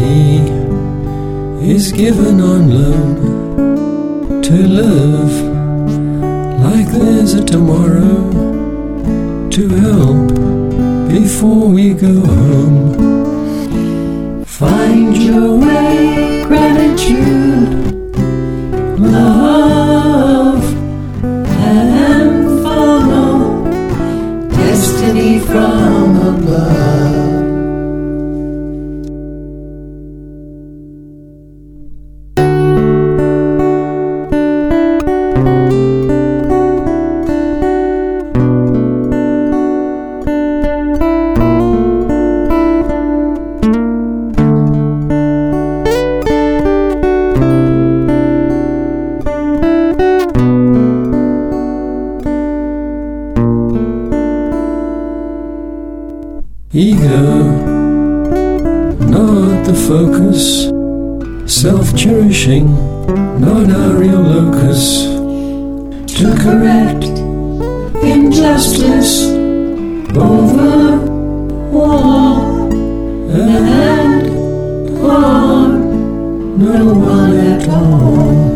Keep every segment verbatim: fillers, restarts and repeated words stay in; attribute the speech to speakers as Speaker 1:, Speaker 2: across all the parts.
Speaker 1: body is given on loan to live like there's a tomorrow, to help before we go home. Find your way, gratitude, love, and follow destiny from above. Ego, not the focus. Self-cherishing, not our real locus. To correct injustice over all and harm no one at all.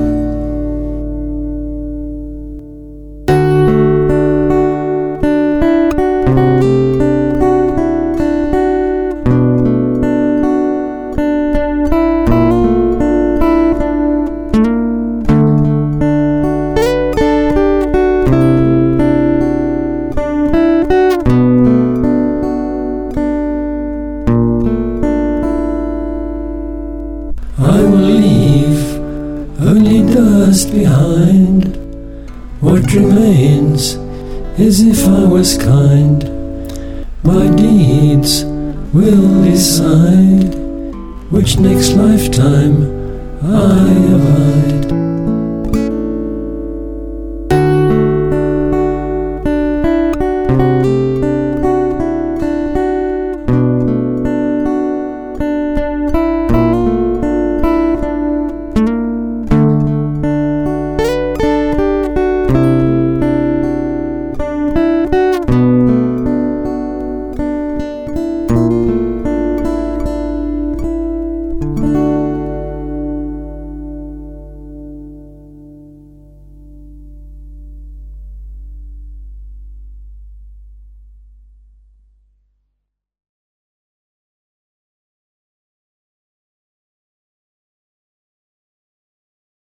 Speaker 1: I will leave only dust behind. What remains is if I was kind. My deeds will decide which next lifetime I abide.
Speaker 2: Thank you.